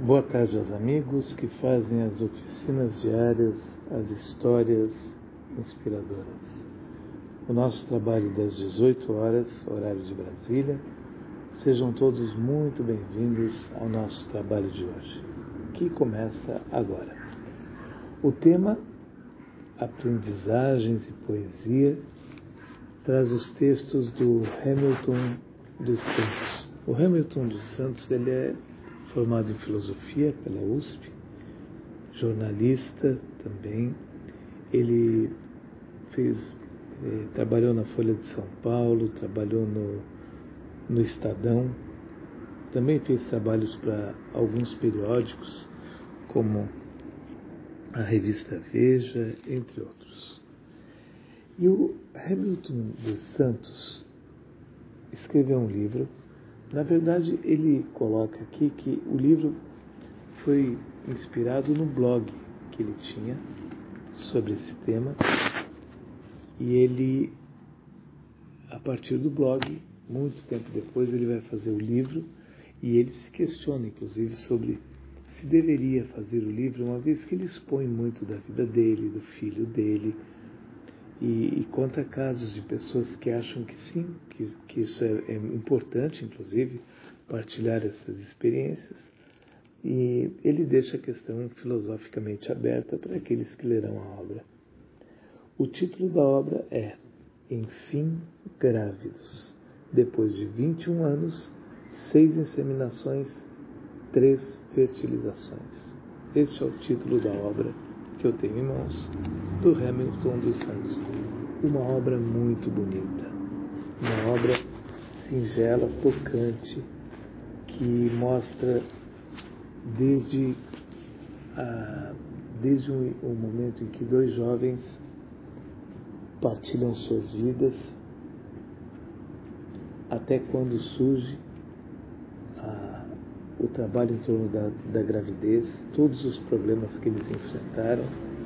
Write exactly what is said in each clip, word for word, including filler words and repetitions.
Boa tarde aos amigos que fazem as oficinas diárias, as histórias inspiradoras. O nosso trabalho das dezoito horas, horário de Brasília. Sejam todos muito bem-vindos ao nosso trabalho de hoje, que começa agora. O tema, aprendizagens e poesia, traz os textos do Hamilton dos Santos. O Hamilton dos Santos, ele é formado em filosofia pela U S P, jornalista também. Ele fez, eh, trabalhou na Folha de São Paulo, trabalhou no, no Estadão, também fez trabalhos para alguns periódicos, como a revista Veja, entre outros. E o Hamilton dos Santos escreveu um livro. Na verdade, ele coloca aqui que o livro foi inspirado no blog que ele tinha sobre esse tema. E ele, a partir do blog, muito tempo depois, ele vai fazer o livro e ele se questiona, inclusive, sobre se deveria fazer o livro, uma vez que ele expõe muito da vida dele, do filho dele, e, e conta casos de pessoas que acham que sim, que, que isso é, é importante, inclusive, partilhar essas experiências. E ele deixa a questão filosoficamente aberta para aqueles que lerão a obra. O título da obra é Enfim Grávidos. Depois de vinte e um anos, seis inseminações, três fertilizações. Este é o título da obra que eu tenho em mãos, do Hamilton dos Santos. Uma obra muito bonita, uma obra singela, tocante, que mostra desde, a, desde o, o momento em que dois jovens partilham suas vidas, até quando surge a, o trabalho em torno da, da gravidez, todos os problemas que eles enfrentaram.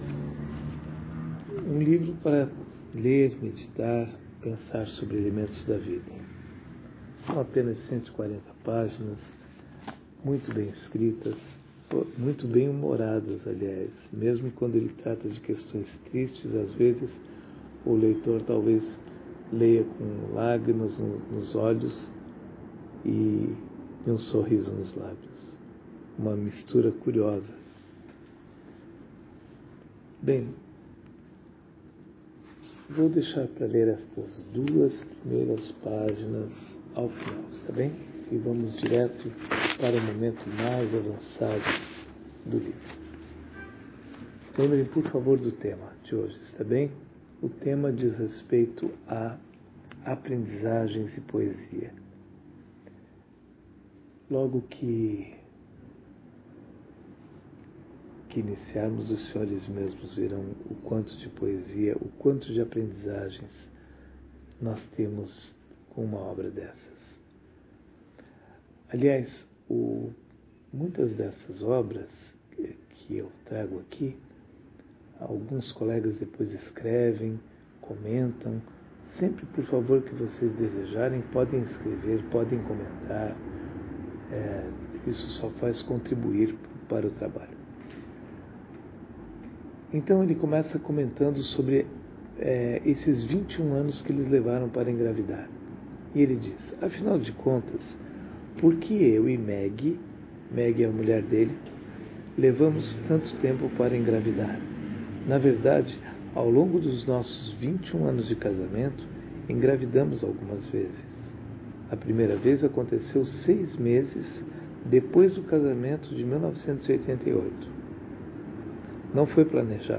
Um livro para ler, meditar, pensar sobre elementos da vida. São apenas cento e quarenta páginas, muito bem escritas, muito bem humoradas, aliás. Mesmo quando ele trata de questões tristes, às vezes o leitor talvez leia com lágrimas nos olhos e um sorriso nos lábios. Uma mistura curiosa. Bem, vou deixar para ler estas duas primeiras páginas ao final, está bem? E vamos direto para o momento mais avançado do livro. Lembrem, por favor, do tema de hoje, está bem? O tema diz respeito a aprendizagens e poesia. Logo que, que iniciarmos, os senhores mesmos verão o quanto de poesia, o quanto de aprendizagens nós temos com uma obra dessas. Aliás, o, muitas dessas obras que, que eu trago aqui, alguns colegas depois escrevem, comentam. Sempre, por favor, que vocês desejarem, podem escrever, podem comentar. É, isso só faz contribuir para o trabalho. Então ele começa comentando sobre é, esses vinte e um anos que eles levaram para engravidar. E ele diz, afinal de contas, por que eu e Meg, Meg é a mulher dele, levamos tanto tempo para engravidar? Na verdade, ao longo dos nossos vinte e um anos de casamento, engravidamos algumas vezes. A primeira vez aconteceu seis meses depois do casamento de mil novecentos e oitenta e oito. Não foi planejado.